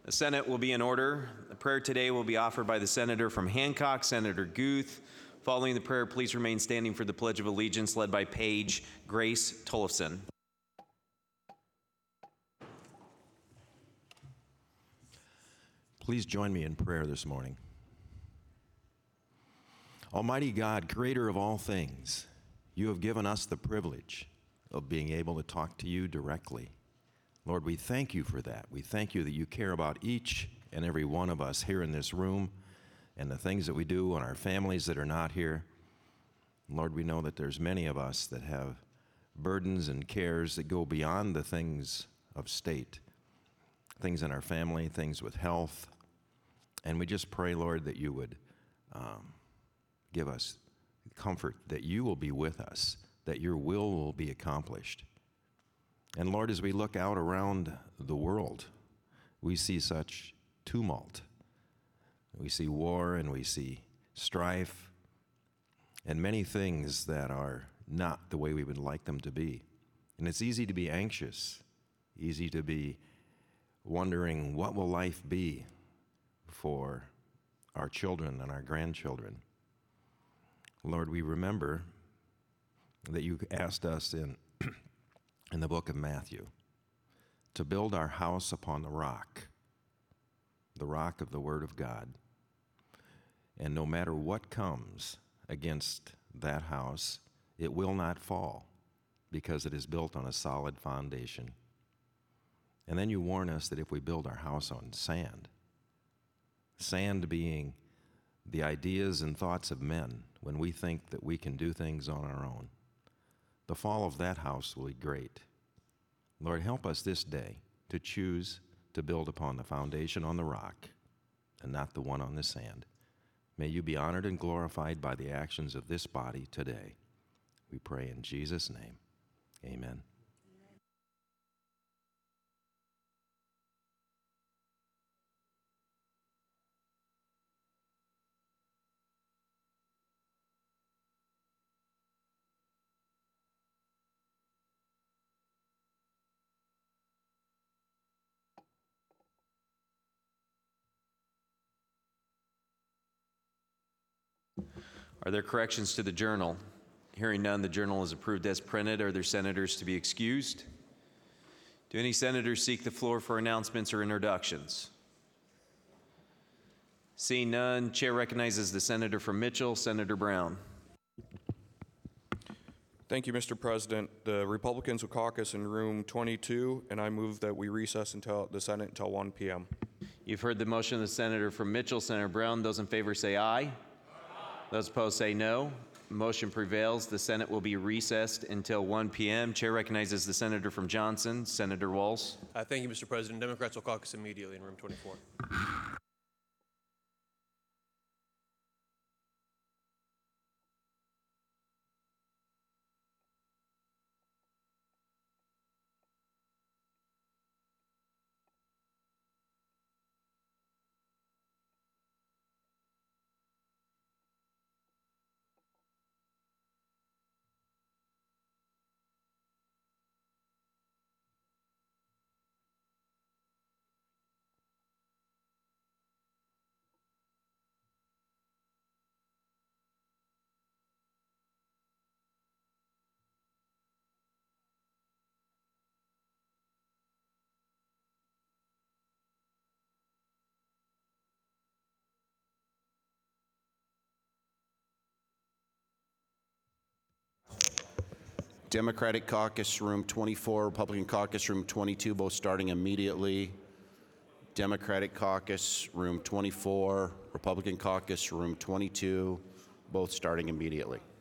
The Senate will be in order. The prayer today will be offered by the Senator from Hancock, Senator Guth. Following the prayer, please remain standing for the Pledge of Allegiance led by Paige Grace Tollefson. Please join me in prayer this morning. Almighty God, creator of all things, you have given us the privilege of being able to talk to you directly. Lord, we thank you for that. We thank you that you care about each and every one of us here in this room and the things that we do and our families that are not here. Lord, we know that there's many of us that have burdens and cares that go beyond the things of state, things in our family, things with health. And we just pray, Lord, that you would give us comfort, that you will be with us, that your will be accomplished. And Lord, as we look out around the world, we see such tumult. We see war and we see strife and many things that are not the way we would like them to be. And it's easy to be anxious, easy to be wondering what will life be for our children and our grandchildren. Lord, we remember that you asked us in the book of Matthew to build our house upon the rock of the Word of God. And no matter what comes against that house, it will not fall because it is built on a solid foundation. And then you warn us that if we build our house on sand being the ideas and thoughts of men when we think that we can do things on our own, the fall of that house will be great. Lord, help us this day to choose to build upon the foundation on the rock and not the one on the sand. May you be honored and glorified by the actions of this body today. We pray in Jesus' name. Amen. Are there corrections to the journal? Hearing none, the journal is approved as printed. Are there senators to be excused? Do any senators seek the floor for announcements or introductions? Seeing none, Chair recognizes the senator from Mitchell, Senator Brown. Thank you, Mr. President. The Republicans will caucus in room 22, and I move that we recess until the Senate until 1 p.m. You've heard the motion of the senator from Mitchell, Senator Brown. Those in favor say aye. Those opposed say no. Motion prevails. The Senate will be recessed until 1 p.m. Chair recognizes the senator from Johnson, Senator Walz. Thank you, Mr. President. Democrats will caucus immediately in room 24. Democratic Caucus Room 24, Republican Caucus Room 22, both starting immediately. Democratic Caucus Room 24, Republican Caucus Room 22, both starting immediately.